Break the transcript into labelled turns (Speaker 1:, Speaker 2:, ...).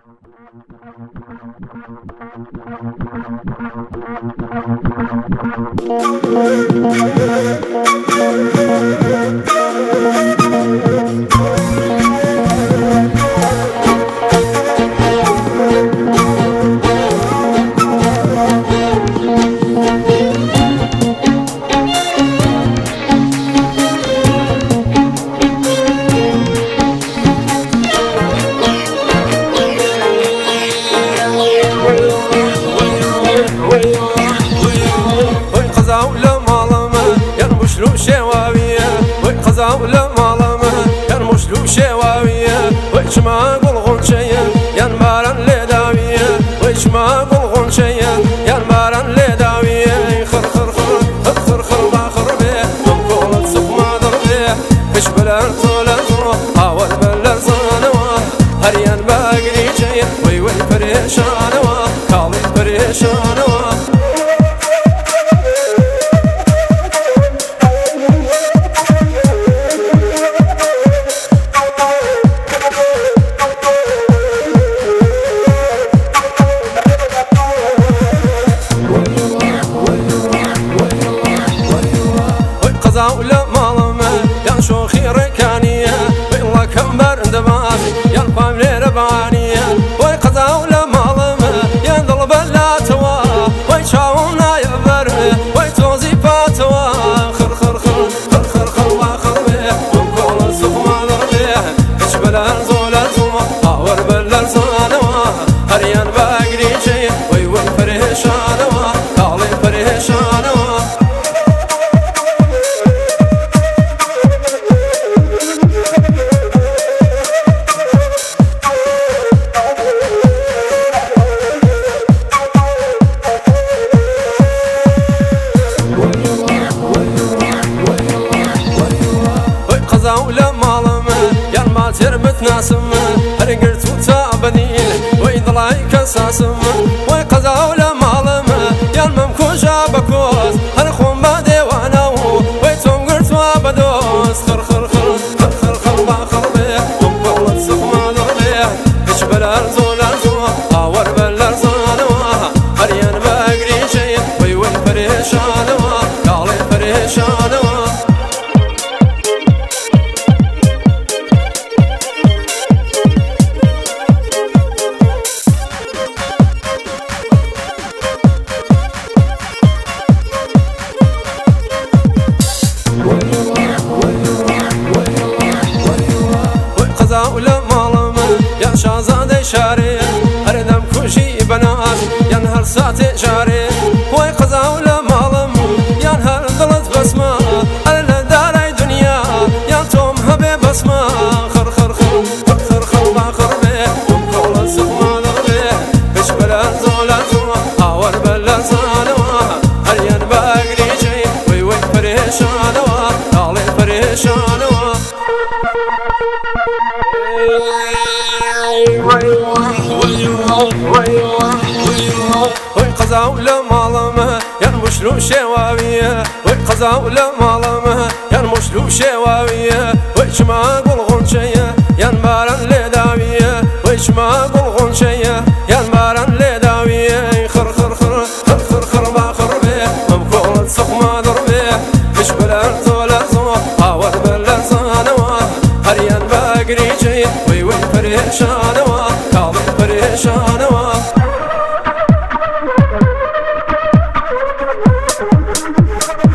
Speaker 1: مشلو شواوية وقزا ولا مالما كان مشلو شواوية ويش ما قلغون شيا يا نبارن لداوية ويش ما قلغون شيا يا نبارن لداوية خر خر خر خر خر خر باخر بيه نقول السوق ما ضربيه كش بلان طولان حاول بلان صانوا هريان باقري شيا وي وي فريشانوا كالي فريشانوا ولا مالما يا شوخي ركانية والله كم برد باسي يا الفاملي ربانية وي قزا ولا مالما يا ضل بلا توا وي شاونا يبره وي توزي فاتوا خر خر خر خر خر خر واخر بيه ونقول السوق ما ضربيه كش بلا زولا زوا اور بلا زانوا هريان باقري شي وي وي فريشانوا قالي فريشانوا ولا مالما يا ما تربت ناسما هرقرت وتابدين ويضلاي كساسما ويقزا ولا مالما يا الممكو جابكوز هرخون بادي وانا ويتوم قرت وابدوس خر خر خر خر خر خر باخر بيه ومقول السوق ما ضربيه كش بلا رزولا رزوا اور بلا رزانوا هريان باقري شي وي وي فريشانوا قالي فريشانوا ولا مالما يا شازادي شاري هردم كوشي بنات يا نهار ساعتي شاري وي قزا ولا مالما يا نهار ضلت بسمة أنا داري دنيا يا توم هبي بسمة خر خر خر خر خر خر باخر بيه ومقول السوق ما ضربيه بش بلا زولا زوا اور بلا زانوا هريان باقري شي وي وي فريشانوا قالي فريشانوا وي قزا ولا مالما يا المشلو شواوية وي قزا ولا مالما يا المشلو شواوية ويش ما قلغون شيا يا نبارن لداوية ويش ما قلغون شيا يا نبارن لداوية خر خر خر خر خر خر باخر بيه ممكول السوق ما ضربيه مش بلا رزولا زوا اور بلا زانوا هريان باقري شي وي وي فريشانوا كالي فريشانوا